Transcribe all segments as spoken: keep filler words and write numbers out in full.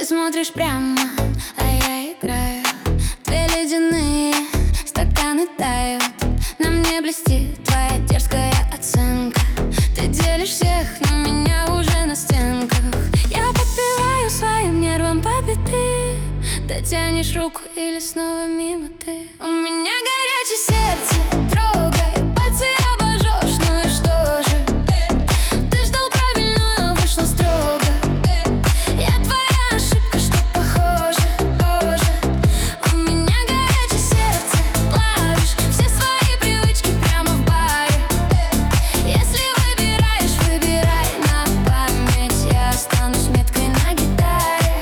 Ты смотришь прямо, а я играю. Две ледяные стаканы тают. На мне блестит твоя дерзкая оценка. Ты делишь всех, но меня уже на стенках. Я подпеваю своим нервам по биты. Дотянешь руку или снова мимо ты. У меня горячее сердце, трогай, пальцы обожжешь, ну и что же? Ты ждал правильную, вышло строго. Я твоя ошибка, что похоже, похоже. У меня горячее сердце, плавишь все свои привычки прямо в баре. Если выбираешь, выбирай на память. Я останусь меткой на гитаре.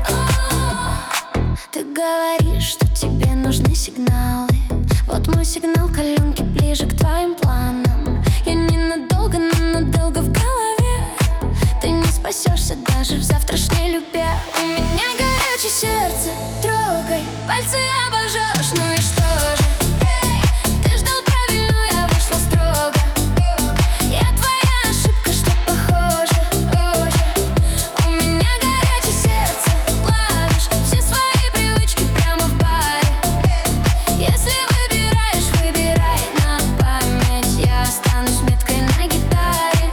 Ты говоришь, что тебе нужны сигналы. Вот мой сигнал, коленки ближе к твоим планам. Я ненадолго, но надолго в голове. Ты не спасешься даже в завтрашней любе. У меня горячее сердце, трогай, пальцы обожжешь, ну и что же? Ты ждал правильную, я вышла строго. Я твоя ошибка, что похоже, похоже. У меня горячее сердце, плавишь все свои привычки прямо в баре. Если выбираешь, выбирай на память. Я останусь меткой на гитаре.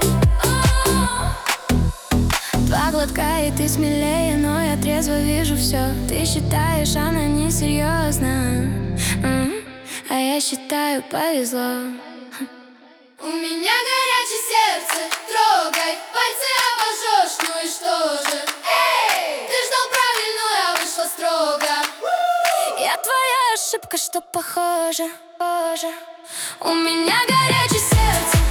Два глотка и ты смелее, но я трезво вижу все. Ты считаешь, она несерьезна, а я считаю, повезло. У меня горячее сердце, трогай, пальцы обожжешь, ну и что же? Эй! Ты ждал правильную, я вышла строго. Я твоя ошибка, что похоже, похоже. У меня горячее сердце.